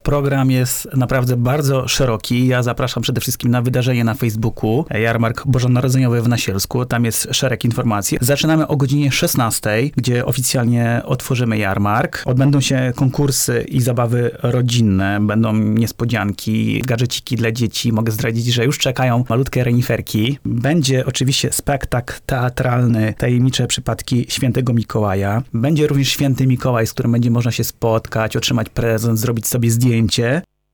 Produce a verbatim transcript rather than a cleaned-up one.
program jest naprawdę bardzo szeroki. Ja zapraszam przede wszystkim na wydarzenie na Facebooku, Jarmark Bożonarodzeniowy w Nasielsku. Tam jest szereg informacji. Zaczynamy o godzinie szesnastej, gdzie oficjalnie otworzymy jarmark. Odbędą się konkursy i zabawy rodzinne. Będą niespodzianki, gadżeciki dla dzieci. Mogę zdradzić, że już czekają malutkie reniferki. Będzie oczywiście spektakl teatralny Tajemnicze przypadki Świętego Mikołaja. Będzie również Święty Mikołaj, z którym będzie można się spotkać, otrzymać prezent, zrobić sobie zdjęcie.